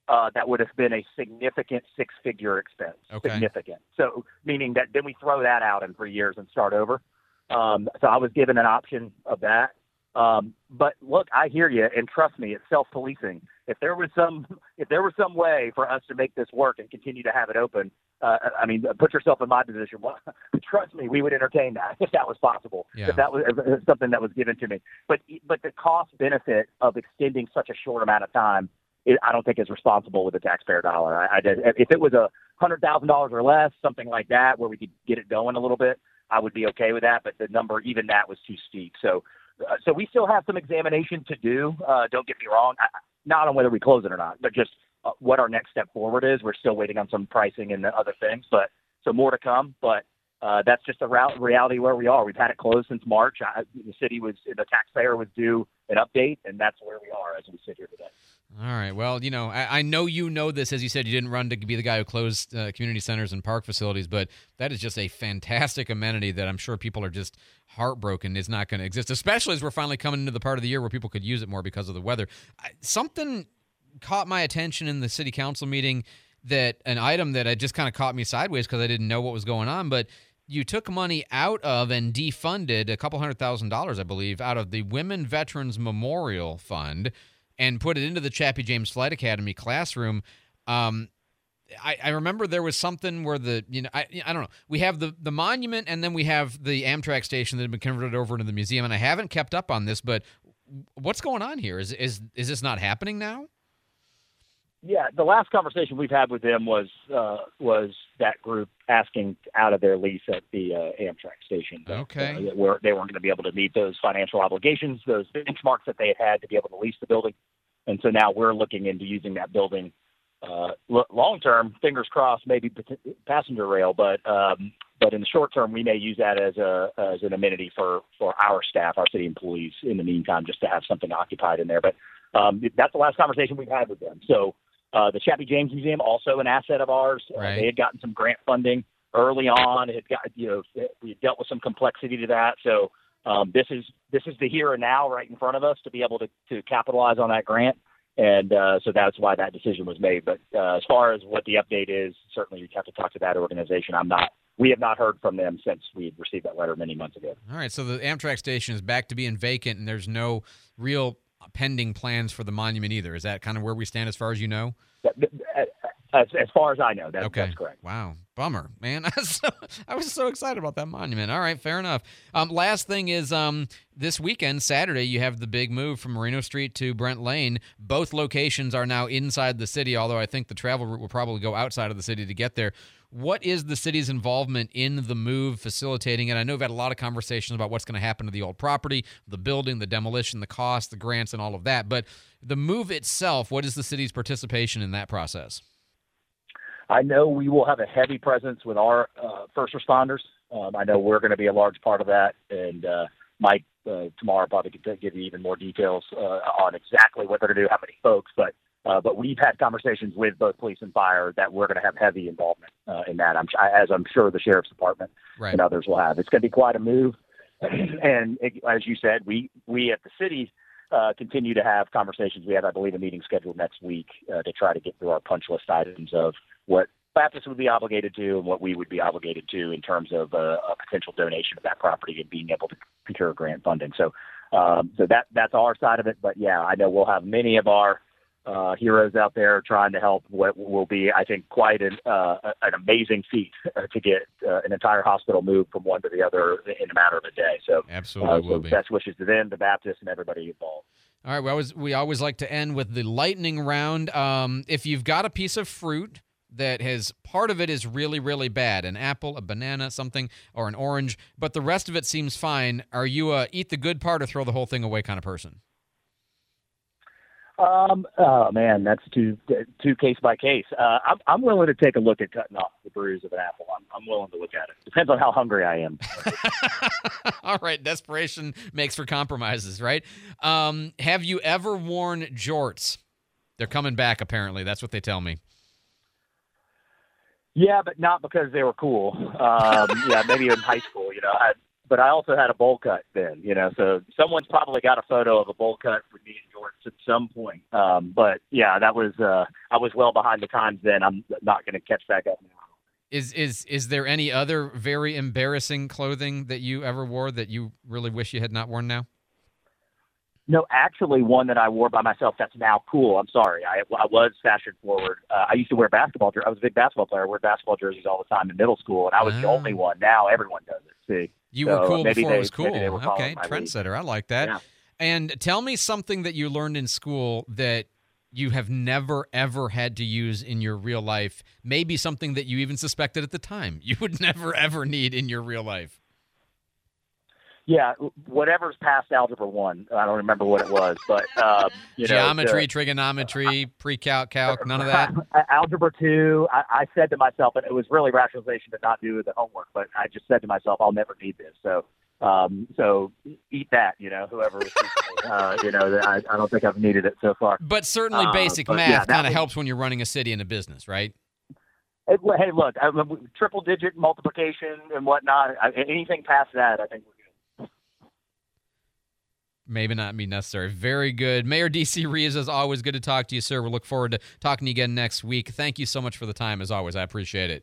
uh, that would have been a significant six-figure expense. Okay. Significant. So meaning that then we throw that out in three years and start over. Um, so I was given an option of that. Um, but look, I hear you, and trust me, it's self-policing. If there was some, if there was some way for us to make this work and continue to have it open, uh, I mean, put yourself in my position. Well, trust me, we would entertain that if that was possible. Yeah. If that was if something that was given to me. But but the cost benefit of extending such a short amount of time, it, I don't think is responsible with the taxpayer dollar. I, I did, if it was a hundred thousand dollars or less, something like that, where we could get it going a little bit, I would be okay with that. But the number, even that, was too steep. So. Uh, so we still have some examination to do. Uh, don't get me wrong, I, not on whether we close it or not, but just uh, what our next step forward is. We're still waiting on some pricing and other things, but so more to come. But uh, that's just a ra- reality where we are. We've had it closed since March. I, the city was, the taxpayer was due an update, and that's where we are as we sit here today. All right. Well, you know, I, I know you know this. As you said, you didn't run to be the guy who closed uh, community centers and park facilities, but that is just a fantastic amenity that I'm sure people are just heartbroken is not going to exist, especially as we're finally coming into the part of the year where people could use it more because of the weather. I, something caught my attention in the city council meeting, that an item that had just kind of caught me sideways because I didn't know what was going on, but you took money out of and defunded a couple hundred thousand dollars, I believe, out of the Women Veterans Memorial Fund and put it into the Chappie James Flight Academy classroom. Um, I, I remember there was something where the, you know, I I don't know. We have the, the monument, and then we have the Amtrak station that had been converted over into the museum, and I haven't kept up on this, but what's going on here? Is is is this not happening now? Yeah, the last conversation we've had with them was uh, was that group asking out of their lease at the uh, Amtrak station. Okay. Uh, where they weren't going to be able to meet those financial obligations, those benchmarks that they had had to be able to lease the building. And so now we're looking into using that building uh, l- long term, fingers crossed, maybe p- passenger rail, but um, but in the short term, we may use that as a as an amenity for, for our staff, our city employees in the meantime, just to have something occupied in there. But um, that's the last conversation we've had with them. So uh, the Chappie James Museum, also an asset of ours. Right. Uh, they had gotten some grant funding early on. It had got, you know, we dealt with some complexity to that. So um, this is this is the here and now right in front of us to be able to, to capitalize on that grant. And uh, so that's why that decision was made. But uh, as far as what the update is, certainly you'd have to talk to that organization. I'm not. We have not heard from them since we had received that letter many months ago. All right, so the Amtrak station is back to being vacant, and there's no real pending plans for the monument either. Is that kind of where we stand as far as you know? As, as far as I know, that, okay. that's correct. Wow. Bummer, man. I was, so, I was so excited about that monument. All right, fair enough. Um, last thing is um, this weekend, Saturday, you have the big move from Moreno Street to Brent Lane. Both locations are now inside the city, although I think the travel route will probably go outside of the city to get there. What is the city's involvement in the move, facilitating it? I know we've had a lot of conversations about what's going to happen to the old property, the building, the demolition, the cost, the grants, and all of that. But the move itself, what is the city's participation in that process? I know we will have a heavy presence with our uh, first responders. Um, I know we're going to be a large part of that, and uh, Mike uh, tomorrow probably could give you even more details uh, on exactly what they're going to do, how many folks. But uh, but we've had conversations with both police and fire that we're going to have heavy involvement uh, in that, I'm, as I'm sure the sheriff's department right. and others will have. It's going to be quite a move, and it, as you said, we we at the city uh, continue to have conversations. We have, I believe, a meeting scheduled next week uh, to try to get through our punch list items of what Baptist would be obligated to and what we would be obligated to in terms of uh, a potential donation of that property and being able to procure grant funding. So, um, so that that's our side of it. But yeah, I know we'll have many of our uh, heroes out there trying to help what will be, I think, quite an, uh, an amazing feat uh, to get uh, an entire hospital moved from one to the other in a matter of a day. So, absolutely, uh, will so be. Best wishes to them, the Baptists, and everybody involved. All right, we always we always like to end with the lightning round. Um, if you've got a piece of fruit that has part of it is really, really bad, an apple, a banana, something, or an orange, but the rest of it seems fine, are you a eat the good part or throw the whole thing away kind of person? Um, oh man, that's too too case by case. Uh, I'm I'm willing to take a look at cutting off the bruise of an apple. I'm I'm willing to look at it. Depends on how hungry I am. All right, desperation makes for compromises, right? Um, have you ever worn jorts? They're coming back, apparently. That's what they tell me. Yeah, but not because they were cool. Um, yeah, maybe in high school, you know. I, but I also had a bowl cut then, you know, so someone's probably got a photo of a bowl cut with me and Jorts at some point. Um, but yeah, that was, uh, I was well behind the times then. I'm not going to catch back up now. Is is is there any other very embarrassing clothing that you ever wore that you really wish you had not worn now? No, actually one that I wore by myself that's now cool. I'm sorry. I, I was fashion forward. Uh, I used to wear basketball jerseys. I was a big basketball player. I wore basketball jerseys all the time in middle school, and I was Wow. the only one. Now everyone does it, see. You So were cool maybe before they, it was cool. maybe they were following Okay, my lead. trendsetter. I like that. Yeah. And tell me something that you learned in school that you have never, ever had to use in your real life, maybe something that you even suspected at the time you would never, ever need in your real life. Yeah, whatever's past Algebra one. I don't remember what it was, but, um, you know. Geometry, the- trigonometry, pre-calc, calc, none of that? Algebra two, I, I said to myself, and it was really rationalization to not do the homework, but I just said to myself, I'll never need this. So, um, so eat that, you know, whoever is teaching me. Uh, you know, I, I don't think I've needed it so far. But certainly Uh, basic but math yeah, that kind of was- helps when you're running a city and a business, right? It, hey, look, I, triple digit multiplication and whatnot, I, anything past that, I think we're good. Maybe not be necessary. Very good. Mayor D C. Reeves, as always, good to talk to you, sir. We look forward to talking to you again next week. Thank you so much for the time, as always. I appreciate it.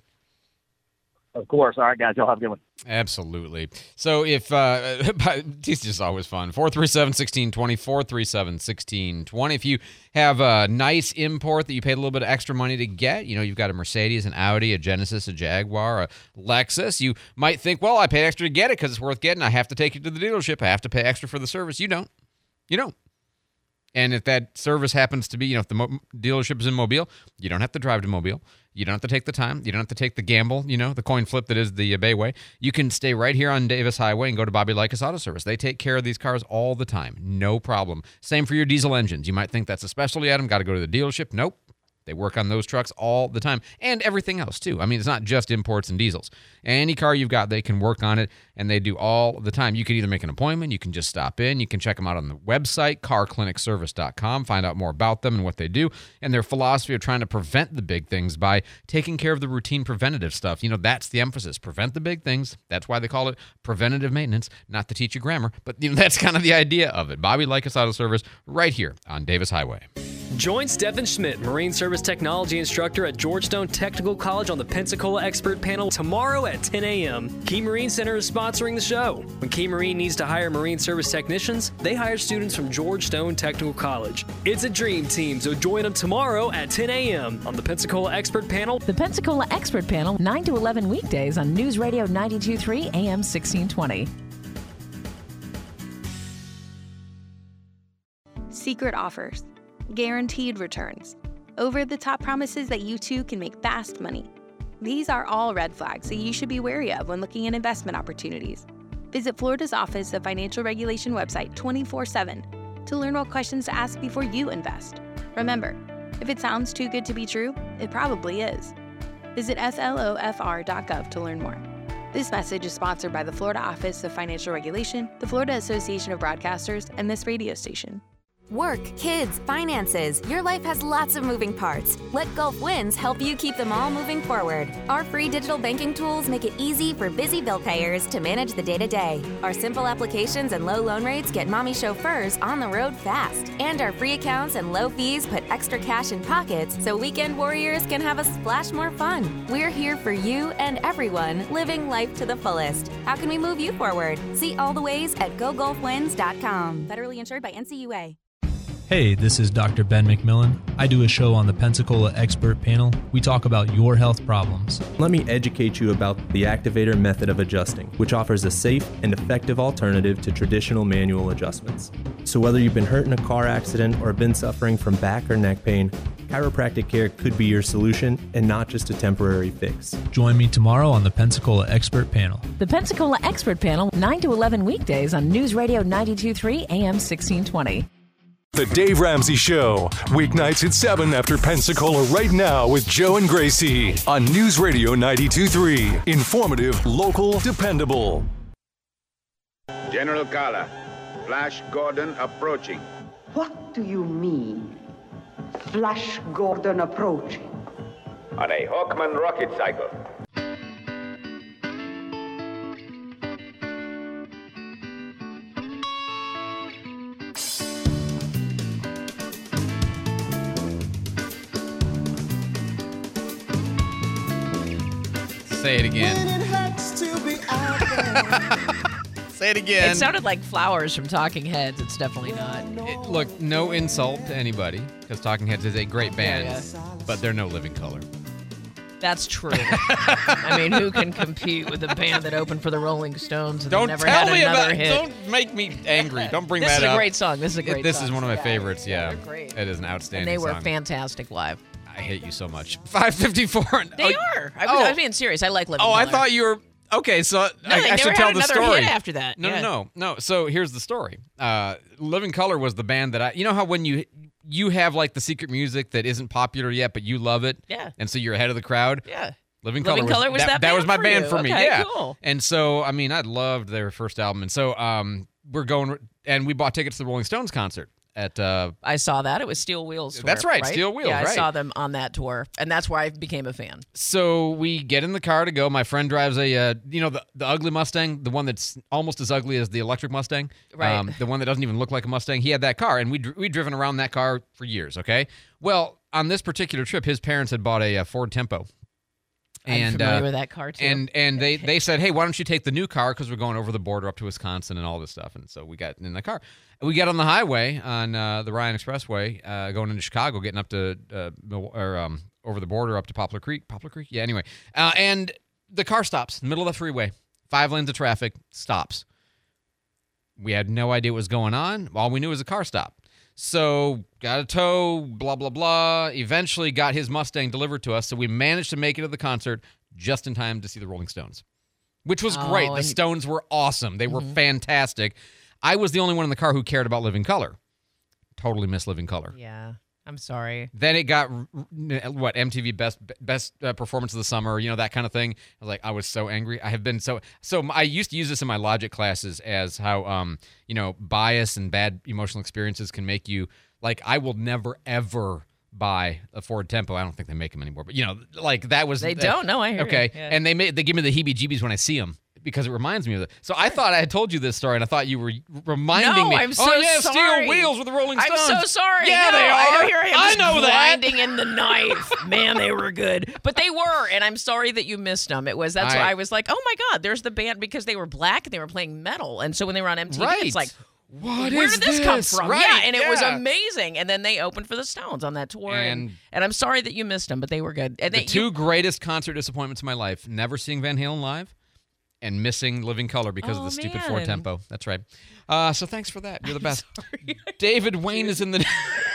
Of course. All right, guys. Y'all have a good one. Absolutely. So if, uh, it's just always fun. four three seven, one six two zero, four three seven, one six two zero. If you have a nice import that you paid a little bit of extra money to get, you know, you've got a Mercedes, an Audi, a Genesis, a Jaguar, a Lexus, you might think, well, I paid extra to get it because it's worth getting. I have to take it to the dealership. I have to pay extra for the service. You don't. You don't. And if that service happens to be, you know, if the mo- dealership is in Mobile, you don't have to drive to Mobile. You don't have to take the time. You don't have to take the gamble, you know, the coin flip that is the uh, Bayway. You can stay right here on Davis Highway and go to Bobby Likas Auto Service. They take care of these cars all the time. No problem. Same for your diesel engines. You might think that's a specialty item. Got to go to the dealership. Nope. They work on those trucks all the time and everything else, too. I mean, it's not just imports and diesels. Any car you've got, they can work on it, and they do all the time. You can either make an appointment, you can just stop in, you can check them out on the website, car clinic service dot com, find out more about them and what they do, and their philosophy of trying to prevent the big things by taking care of the routine preventative stuff. You know, that's the emphasis. Prevent the big things. That's why they call it preventative maintenance, not to teach you grammar, but you know, that's kind of the idea of it. Bobby Likas Auto Service right here on Davis Highway. Join Stephen Schmidt, Marine Service Technology Instructor at Georgetown Technical College on the Pensacola Expert Panel tomorrow at ten a.m. Key Marine Center is sponsoring the show. When Key Marine needs to hire Marine Service technicians, they hire students from Georgetown Technical College. It's a dream team, so join them tomorrow at ten a.m. on the Pensacola Expert Panel. The Pensacola Expert Panel, nine to eleven weekdays on News Radio ninety-two point three A M sixteen twenty. Secret offers, guaranteed returns, over-the-top promises that you too can make fast money. These are all red flags that you should be wary of when looking at investment opportunities. Visit Florida's Office of Financial Regulation website twenty-four seven to learn what questions to ask before you invest. Remember, if it sounds too good to be true, it probably is. Visit S L O F R dot gov to learn more. This message is sponsored by the Florida Office of Financial Regulation, the Florida Association of Broadcasters, and this radio station. Work, kids, finances. Your life has lots of moving parts. Let Gulf Winds help you keep them all moving forward. Our free digital banking tools make it easy for busy bill payers to manage the day-to-day. Our simple applications and low loan rates get mommy chauffeurs on the road fast. And our free accounts and low fees put extra cash in pockets so weekend warriors can have a splash more fun. We're here for you and everyone living life to the fullest. How can we move you forward? See all the ways at go gulf winds dot com. Federally insured by N C U A. Hey, this is Doctor Ben McMillan. I do a show on the Pensacola Expert Panel. We talk about your health problems. Let me educate you about the Activator method of adjusting, which offers a safe and effective alternative to traditional manual adjustments. So whether you've been hurt in a car accident or been suffering from back or neck pain, chiropractic care could be your solution and not just a temporary fix. Join me tomorrow on the Pensacola Expert Panel. The Pensacola Expert Panel, nine to eleven weekdays on News Radio ninety-two point three A M sixteen twenty. The Dave Ramsey Show, weeknights at seven after Pensacola right now with Joe and Gracie on News Radio ninety-two point three. Informative, local, dependable. General Kala, Flash Gordon approaching. What do you mean, Flash Gordon approaching? On a Hawkman rocket cycle. Say it again. Say it again. It sounded like Flowers from Talking Heads. It's definitely not. It, look, no insult to anybody, because Talking Heads is a great band, Yeah, yeah. but they're no Living Color. That's true. I mean, who can compete with a band that opened for the Rolling Stones and Don't never tell had me another about. hit? Don't make me angry. Don't bring This that is a up. great song. This is a great It- This song. is one of my Yeah, favorites. Yeah, they're great. It is an And outstanding they were song. fantastic live. I hate you so much. five fifty-four. They oh, are. I was, oh. I was being serious. I like Living Oh, I Color. thought you were. Okay, so No, I, they I never should had tell the another story. hit after that. No, Yeah. no, no, no. So here's the story. Uh, Living Color was the band that I. You know how when you you have like the secret music that isn't popular yet, but you love it. Yeah. And so you're ahead of the crowd. Yeah. Living, Living Color, Colour was that that band was my for band you. for me. Okay, Yeah. cool. And so I mean, I loved their first album, and so um, we're going, and we bought tickets to the Rolling Stones concert at. Uh, I saw that. It was Steel Wheels tour. That's right, Steel Wheels, Yeah, I right. saw them on that tour, and that's where I became a fan. So we get in the car to go. My friend drives a, uh, you know, the, the ugly Mustang, the one that's almost as ugly as the electric Mustang. Right. Um, the one that doesn't even look like a Mustang. He had that car, and we'd, we'd driven around that car for years, okay? Well, on this particular trip, his parents had bought a, uh Ford Tempo. I'm And, familiar uh, with that car, too. And and they, they said, hey, why don't you take the new car, because we're going over the border up to Wisconsin and all this stuff. And so we got in the car. We got on the highway on uh, the Ryan Expressway uh, going into Chicago, getting up to uh, Mil- or um, over the border up to Poplar Creek. Poplar Creek? Yeah, anyway. Uh, and the car stops in the middle of the freeway. Five lanes of traffic, stops. We had no idea what was going on. All we knew was the car stopped. So got a tow, blah, blah, blah. Eventually got his Mustang delivered to us. So we managed to make it to the concert just in time to see the Rolling Stones, which was Oh, great. The and- Stones were awesome. They were Mhm. fantastic. I was the only one in the car who cared about Living Color. Totally missed Living Color. Yeah, I'm sorry. Then it got, what, M T V Best Best uh, Performance of the Summer, you know, that kind of thing. I was like, I was so angry. I have been so, so I used to use this in my logic classes as how, um, you know, bias and bad emotional experiences can make you, like, I will never, ever buy a Ford Tempo. I don't think they make them anymore, but, you know, like, that was. They that- don't. No, I hear you. Okay. Yeah. And they made, they give me the heebie-jeebies when I see them, because it reminds me of it. So I thought I had told you this story, and I thought you were reminding no, me. I'm so oh, yeah, sorry. Steel Wheels with the Rolling I'm Stones. so sorry. Yeah, no, they are. I know, here I am I just know that. grinding in the knife. Man, they were good. But they were, and I'm sorry that you missed them. It was, that's I- why I was like, oh my God, there's the band, because they were black and they were playing metal. And so when they were on M T V, Right. it's like, What where is did this, come this? from? Right, yeah, and it was yeah. amazing. And then they opened for the Stones on that tour. And, And- and I'm sorry that you missed them, but they were good. And The they, two you, greatest concert disappointments of my life: never seeing Van Halen live, and missing Living Color because of Oh, the stupid Ford man. Tempo. That's right. Uh, so thanks for that. You're the best. David Wayne is in the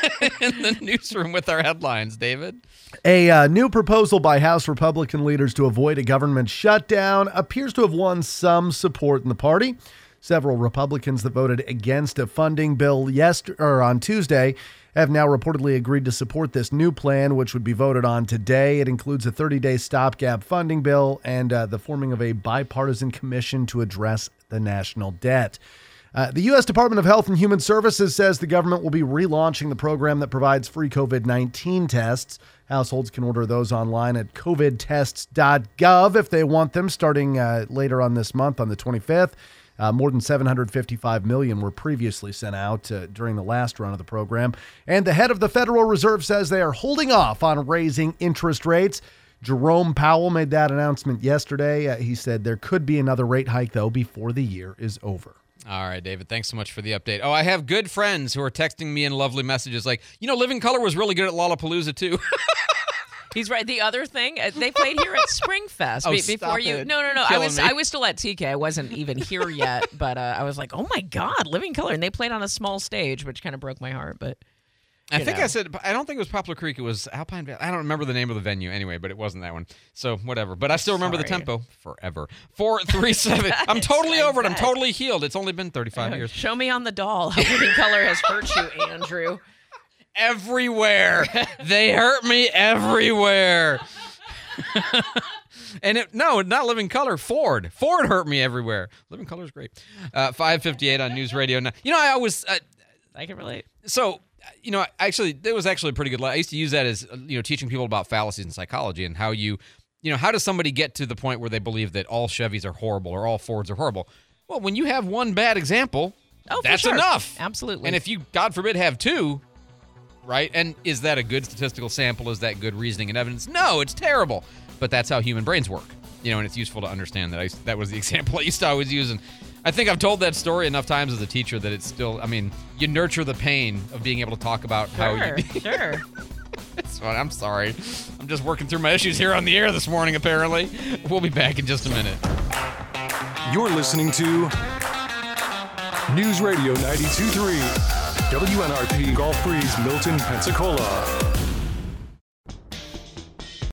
in the newsroom with our headlines. David, A uh, new proposal by House Republican leaders to avoid a government shutdown appears to have won some support in the party. Several Republicans that voted against a funding bill yesterday or on Tuesday have now reportedly agreed to support this new plan, which would be voted on today. It includes a thirty-day stopgap funding bill and uh, the forming of a bipartisan commission to address the national debt. Uh, the U S Department of Health and Human Services says the government will be relaunching the program that provides free covid nineteen tests. Households can order those online at covid tests dot gov if they want them, starting uh, later on this month on the twenty-fifth. Uh, more than seven hundred fifty-five million were previously sent out uh, during the last run of the program. And the head of the Federal Reserve says they are holding off on raising interest rates. Jerome Powell made that announcement yesterday. Uh, he said there could be another rate hike, though, before the year is over. all right, David. Thanks so much for the update. Oh, I have good friends who are texting me in lovely messages like, you know, Living Color was really good at Lollapalooza too. He's right. The other thing, uh, they played here at Springfest Oh, be- stop before you. it. No, no, no. I Killing was me. I was still at T K. I wasn't even here yet, but uh, I was like, oh my God, Living Color, and they played on a small stage, which kind of broke my heart. But I you think know. I said, I don't think it was Poplar Creek. It was Alpine Valley. I don't remember the name of the venue anyway, but it wasn't that one. So whatever. But I still remember the Sorry. tempo forever. four three seven. I'm totally over it. I'm totally healed. It's only been thirty-five years. Show me on the doll how Living Color has hurt you, Andrew. Everywhere. They hurt me everywhere. And it, no, not Living Color. Ford. Ford hurt me everywhere. Living Color is great. Uh, five fifty-eight on News Radio. Now, you know, I always. Uh, I can relate. So, you know, actually, it was actually a pretty good. I used to use that as, you know, teaching people about fallacies in psychology and how you, you know, how does somebody get to the point where they believe that all Chevys are horrible or all Fords are horrible? Well, when you have one bad example, Oh, for that's sure. enough. Absolutely. And if you, God forbid, have two, right? And is that a good statistical sample? Is that good reasoning and evidence? No, it's terrible. But that's how human brains work. you know, and it's useful to understand that I that was the example I used to always use. And I think I've told that story enough times as a teacher that it's still, I mean, you nurture the pain of being able to talk about Sure, how you. sure. It's fine. I'm sorry. I'm just working through my issues here on the air this morning, apparently. We'll be back in just a minute. You're listening to News Radio ninety-two point three, W N R P Gulf Breeze, Milton, Pensacola.